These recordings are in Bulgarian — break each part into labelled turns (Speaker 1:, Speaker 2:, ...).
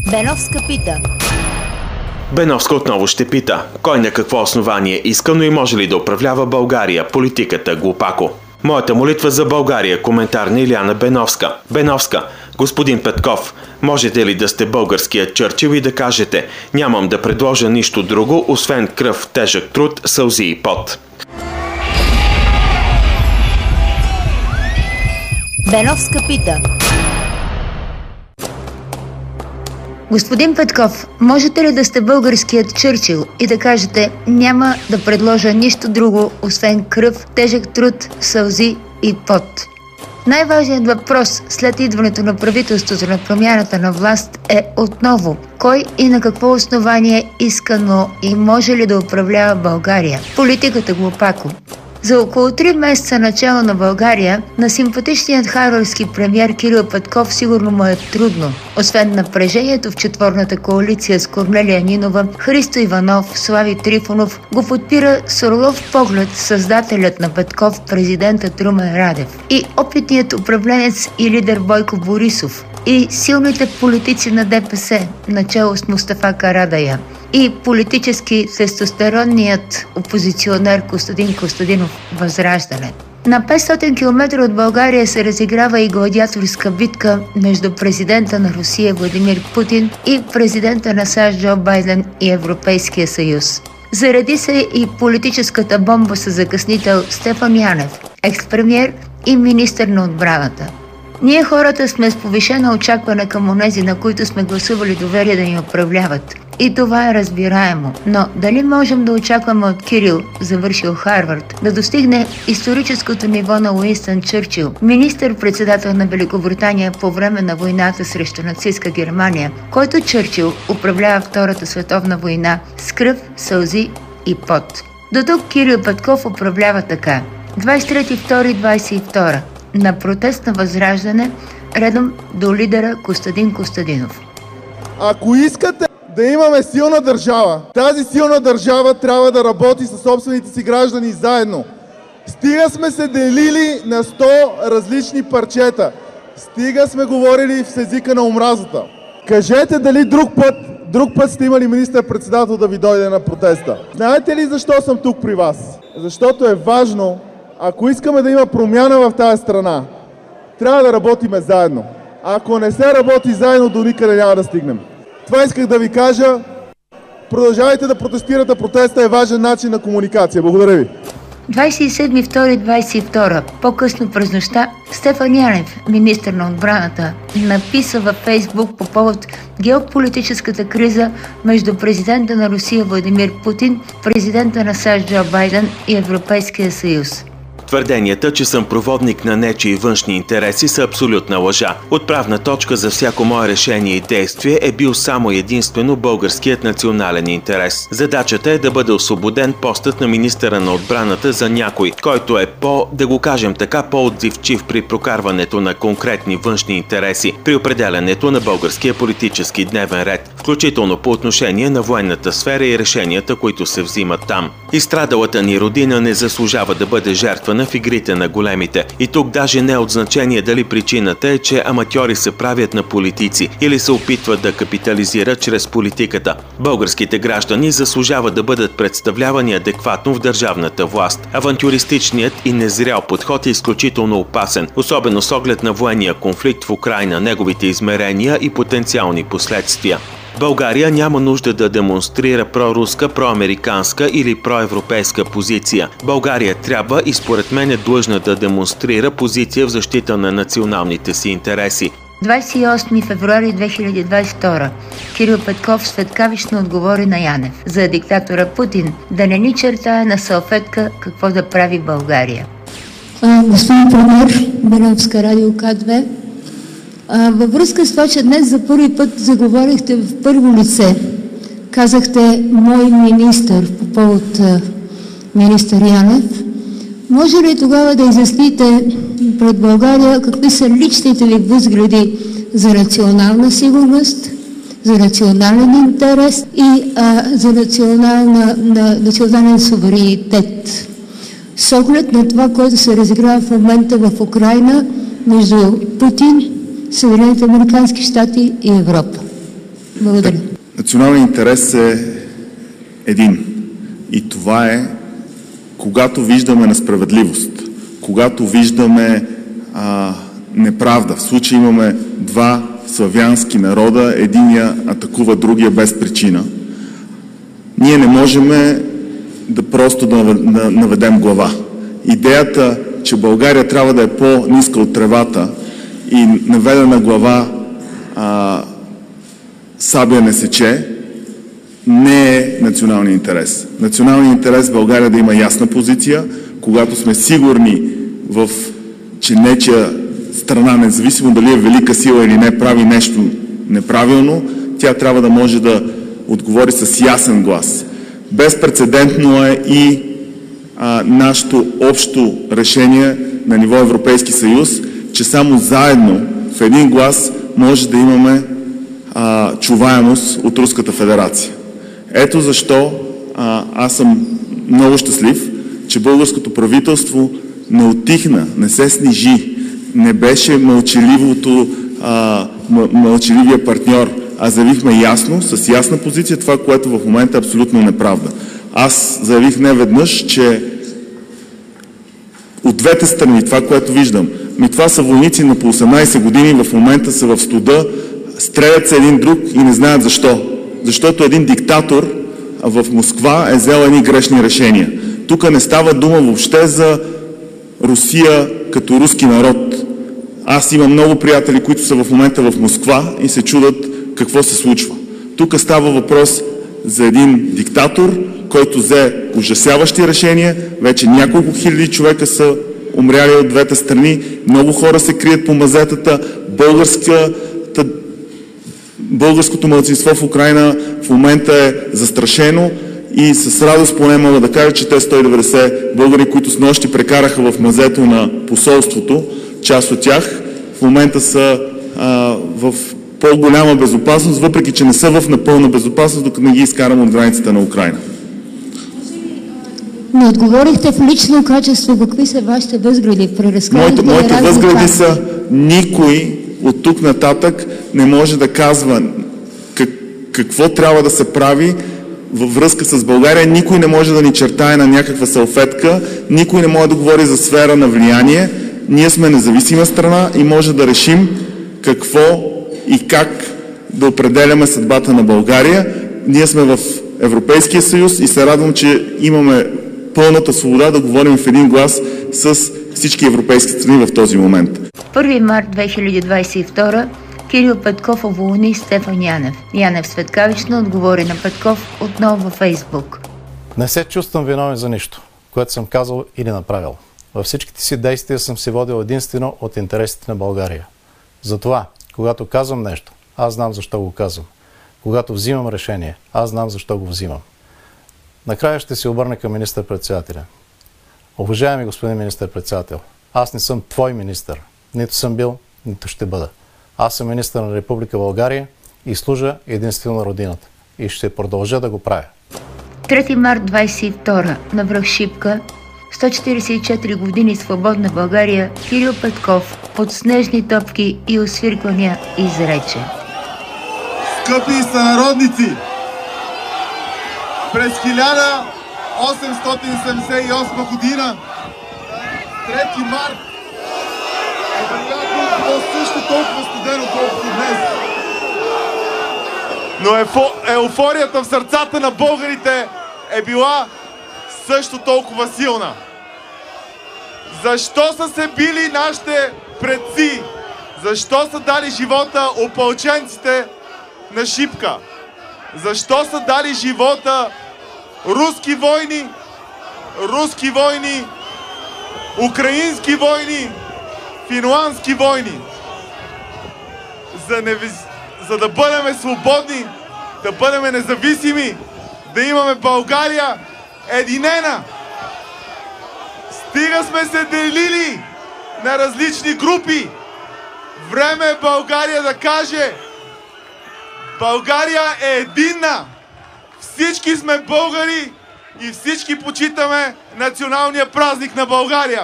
Speaker 1: Беновска пита.
Speaker 2: Беновска отново ще пита. Кой на какво основание иска, но и може ли да управлява България? Политиката глупако. Моята молитва за България. Коментар на Илияна Беновска. Беновска. Господин Петков, можете ли да сте българският Чърчил и да кажете: нямам да предложа нищо друго, освен кръв, тежък труд, сълзи и пот?
Speaker 1: Беновска пита.
Speaker 3: Господин Петков, можете ли да сте българският Чърчил и да кажете: няма да предложа нищо друго, освен кръв, тежък труд, сълзи и пот? Най-важният въпрос след идването на правителството на промяната на власт е отново: кой и на какво основание иска, но и може ли да управлява България? Политиката глупако. За около 3 месеца начало на България на симпатичният харвардски премиер Кирил Петков сигурно му е трудно. Освен напрежението в четворната коалиция с Корнелия Нинова, Христо Иванов, Слави Трифонов го подпира с орлов поглед създателят на Петков, президентът Румен Радев, и опитният управленец и лидер Бойко Борисов, и силните политици на ДПС, начело с Мустафа Карадайъ, и политически тестостеронният опозиционер Костадин Костадинов Възраждане. На 500 км от България се разиграва и гладиаторска битка между президента на Русия Владимир Путин и президента на САЩ Джо Байден и Европейския съюз. Заради се и политическата бомба с закъснител Стефан Янев, екс-премиер и министър на отбраната. Ние хората сме с повишено очакване към онези, на които сме гласували доверие да ни управляват. И това е разбираемо. Но дали можем да очакваме от Кирил, завършил Харвард, да достигне историческото ниво на Уинстън Чърчил, министър-председател на Великобритания по време на войната срещу нацистска Германия, който Чърчил управлява Втората световна война с кръв, сълзи и пот? До тук Кирил Петков управлява така. 23.2.22 на протест на Възраждане, редом до лидера Костадин Костадинов.
Speaker 4: Ако искате да имаме силна държава, тази силна държава трябва да работи със собствените си граждани заедно. Стига сме се делили на 100 различни парчета. Стига сме говорили с езика на омразата. Кажете дали друг път сте имали министър-председател да ви дойде на протеста. Знаете ли защо съм тук при вас? Защото е важно, ако искаме да има промяна в тази страна, трябва да работиме заедно. Ако не се работи заедно, до никъде няма да стигнем. Това исках да ви кажа. Продължавайте да протестирате. Протеста е важен начин на комуникация. Благодаря ви.
Speaker 3: 27.2.22, по-късно през нощта, Стефан Янев, министър на отбраната, написа във Фейсбук по повод геополитическата криза между президента на Русия Владимир Путин, президента на САЩ Джо Байден и Европейския съюз.
Speaker 2: Твърденията, че съм проводник на нечии външни интереси, са абсолютна лъжа. Отправна точка за всяко мое решение и действие е бил само единствено българският национален интерес. Задачата е да бъде освободен постът на министъра на отбраната за някой, който е да го кажем така, по-отзивчив при прокарването на конкретни външни интереси, при определянето на българския политически дневен ред, включително по отношение на военната сфера и решенията, които се взимат там. Изстрадалата ни родина не заслужава да бъде жертва в игрите на големите. И тук даже не е от значение дали причината е, че аматьори се правят на политици или се опитват да капитализират чрез политиката. Българските граждани заслужават да бъдат представлявани адекватно в държавната власт. Авантюристичният и незрял подход е изключително опасен, особено с оглед на военния конфликт в Украйна, неговите измерения и потенциални последствия. България няма нужда да демонстрира проруска, проамериканска или проевропейска позиция. България трябва и според мен е длъжна да демонстрира позиция в защита на националните си интереси.
Speaker 3: 28 февруари 2022. Кирил Петков светкавично отговори на Янев за диктатора Путин да не ни чертае на салфетка какво да прави България.
Speaker 5: Господин премиер, Беновска, радио К2. Във връзка с това, че днес за първи път заговорихте в първо лице, казахте мой министър по повод министър Янев, може ли тогава да изясните пред България какви са личните ви възгледи за национална сигурност, за национален интерес и за национален суверенитет? С оглед на това, което се разиграва в момента в Украйна между Путин, Съединените американски щати и Европа. Благодаря.
Speaker 6: Националният интерес е един. И това е, когато виждаме несправедливост, когато виждаме неправда. В случай имаме два славянски народа, единия атакува другия без причина. Ние не можем да просто да наведем глава. Идеята, че България трябва да е по-ниска от тревата и наведена глава сабя не сече, не е националния интерес. Националният интерес в България да има ясна позиция, когато сме сигурни че нечия страна, независимо дали е велика сила или не, прави нещо неправилно, тя трябва да може да отговори с ясен глас. Безпрецедентно е и нашето общо решение на ниво Европейски съюз, че само заедно в един глас може да имаме чуваемост от Руската федерация. Ето защо аз съм много щастлив, че българското правителство не утихна, не се снижи, не беше мълчаливия партньор, а заявихме ясно, с ясна позиция това, което в момента е абсолютно неправда. Аз заявих не веднъж, че от двете страни, това, което виждам, това са войници на по 18 години, в момента са в студа, стрелят се един друг и не знаят защо. Защото един диктатор в Москва е взел едни грешни решения. Тук не става дума въобще за Русия като руски народ. Аз имам много приятели, които са в момента в Москва и се чудат какво се случва. Тук става въпрос за един диктатор, който взе ужасяващи решения. Вече няколко хиляди човека са умряли от двете страни. Много хора се крият по мазетата. Българското малцинство в Украйна в момента е застрашено и с радост поне мога да кажа, че те 190 българи, които с нощи прекараха в мазето на посолството, част от тях в момента са в по-голяма безопасност, въпреки че не са в напълна безопасност, докато не ги изкарам от границата на Украйна.
Speaker 5: Не отговорихте в лично качество какви са вашите възгледи.
Speaker 6: Моите възгледи са: никой от тук нататък не може да казва какво трябва да се прави във връзка с България. Никой не може да ни чертае на някаква салфетка, никой не може да говори за сфера на влияние. Ние сме независима страна и може да решим какво и как да определяме съдбата на България. Ние сме в Европейския съюз и се радвам, че имаме пълната свобода да говорим в един глас с всички европейски страни в този момент.
Speaker 3: 1 март 2022 Кирил Петков уволни Стефан Янев. Янев светкавично отговори на Петков отново във Фейсбук.
Speaker 7: Не се чувствам виновен за нищо, което съм казал или направил. Във всичките си действия съм се водил единствено от интересите на България. Затова, когато казвам нещо, аз знам защо го казвам. Когато взимам решение, аз знам защо го взимам. Накрая ще се обърна към министър-председателя. Уважаеми господин министър-председател, аз не съм твой министър. Нито съм бил, нито ще бъда. Аз съм министър на Република България и служа единствено на родината. И ще продължа да го правя.
Speaker 3: 3 март 22 на връх Шипка, 144 години свободна България, Кирил Петков под снежни топки и освирквания изрече:
Speaker 4: Скъпи сънародници, през 1878 година, 3 март, е вероятно било също толкова студено, колкото днес. Но еуфорията в сърцата на българите е била също толкова силна. Защо са се били нашите предци? Защо са дали живота опълченците на Шипка? Защо са дали живота руски войни, украински войни, финландски войни? За да бъдем свободни, да бъдем независими, да имаме България единена. Стига сме се делили на различни групи. Време е България да каже: България е единна. Всички сме българи и всички почитаме националния празник на България.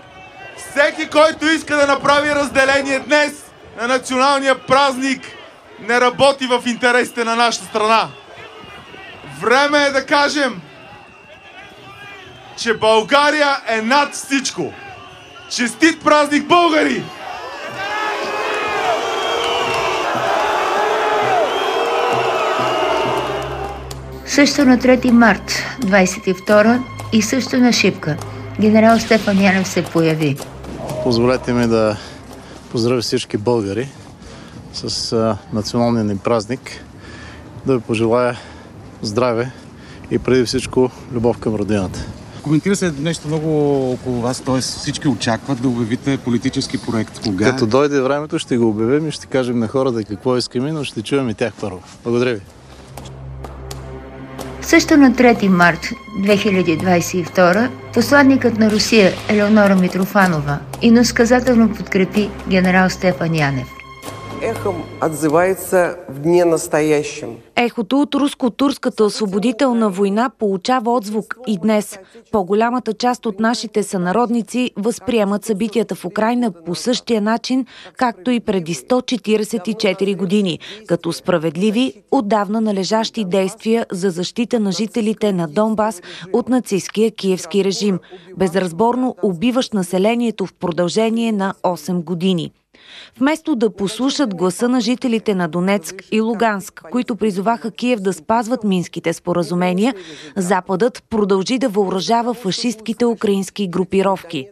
Speaker 4: Всеки, който иска да направи разделение днес на националния празник не работи в интересите на нашата страна. Време е да кажем, че България е над всичко. Честит празник, българи!
Speaker 3: Също на 3 март 22 и също на Шипка генерал Стефан Янев се появи.
Speaker 7: Позволете ми да поздравя всички българи с националния ни празник, да ви пожелая здраве и преди всичко любов към родината.
Speaker 8: Коментира се нещо много около вас, т.е. всички очакват да обявите политически проект. Кога?
Speaker 7: Като дойде времето, ще го обявим и ще кажем на хората какво искаме, но ще чуем и тях първо. Благодаря ви.
Speaker 3: Също на 3 март 2022 посланникът на Русия Елеонора Митрофанова иносказателно подкрепи генерал Стефан Янев.
Speaker 9: Эхом отзывается в дне настоящем.
Speaker 10: Ехото от руско-турската освободителна война получава отзвук и днес. По-голямата част от нашите сънародници възприемат събитията в Украйна по същия начин, както и преди 144 години, като справедливи, отдавна належащи действия за защита на жителите на Донбас от нацистския киевски режим, безразборно убиващ населението в продължение на 8 години. Вместо да послушат гласа на жителите на Донецк и Луганск, които призоваха Киев да спазват минските споразумения, Западът продължи да въоръжава фашистките украински групировки.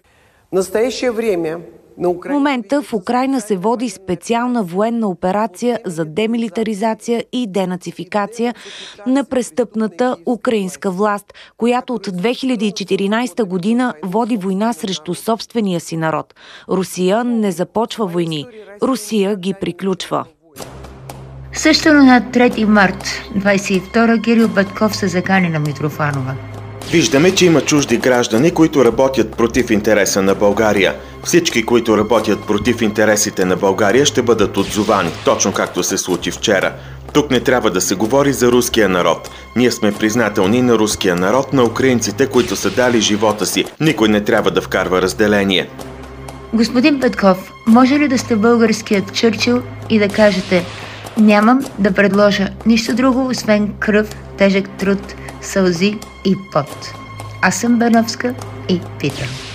Speaker 10: В момента в Украйна се води специална военна операция за демилитаризация и денацификация на престъпната украинска власт, която от 2014 година води война срещу собствения си народ. Русия не започва войни, Русия ги приключва.
Speaker 3: Също на 3 март 22 Кирил Петков се закани на Митрофанова.
Speaker 2: Виждаме, че има чужди граждани, които работят против интереса на България. Всички, които работят против интересите на България, ще бъдат отзовани, точно както се случи вчера. Тук не трябва да се говори за руския народ. Ние сме признателни на руския народ, на украинците, които са дали живота си. Никой не трябва да вкарва разделение.
Speaker 3: Господин Петков, може ли да сте българският Чърчил и да кажете: нямам да предложа нищо друго, освен кръв, тежък труд, сълзи и пот. Аз съм Беновска и питам.